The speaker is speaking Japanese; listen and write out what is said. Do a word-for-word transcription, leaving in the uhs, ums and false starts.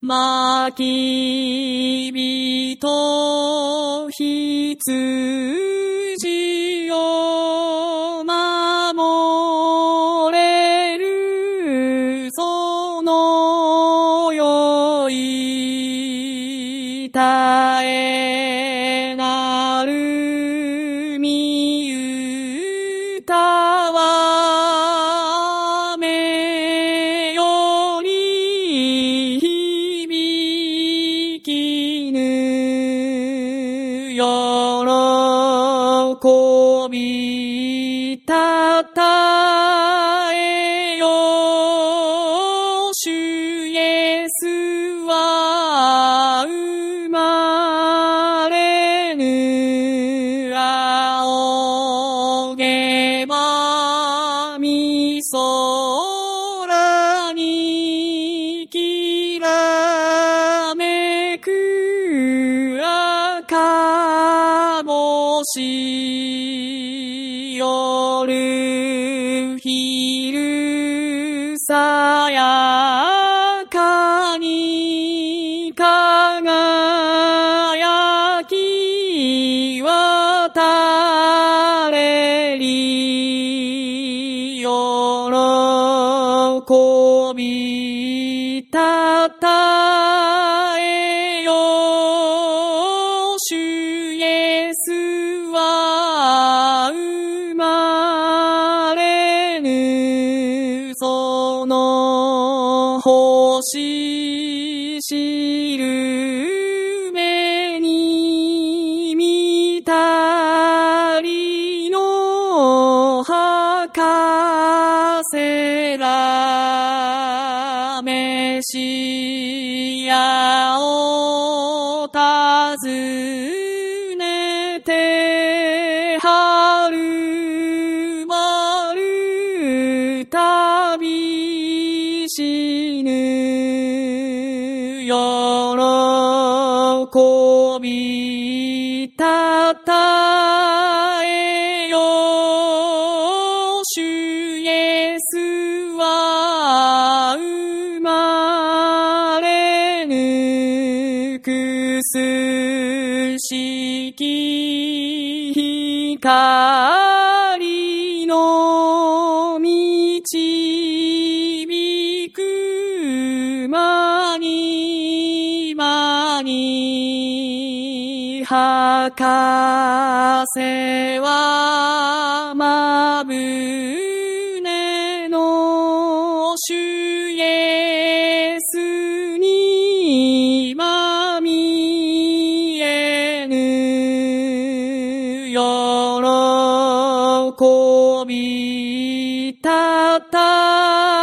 まきびと羊を守れるそのよい絶えなるみ歌は雨より響きぬ喜びたたえよ主イエスは生まれぬ仰げばみ空にきらめく赤星夜昼さやかに輝き渡れり喜びたたえよ主イエスは生まれぬその星知る目に見たりの博士らメシアを訪ねてはるばる旅しぬ喜びたたえよ主イエスは生まれぬくすしき光の導く間に間に博士はまぶねの主イエスにまみえぬ喜びたた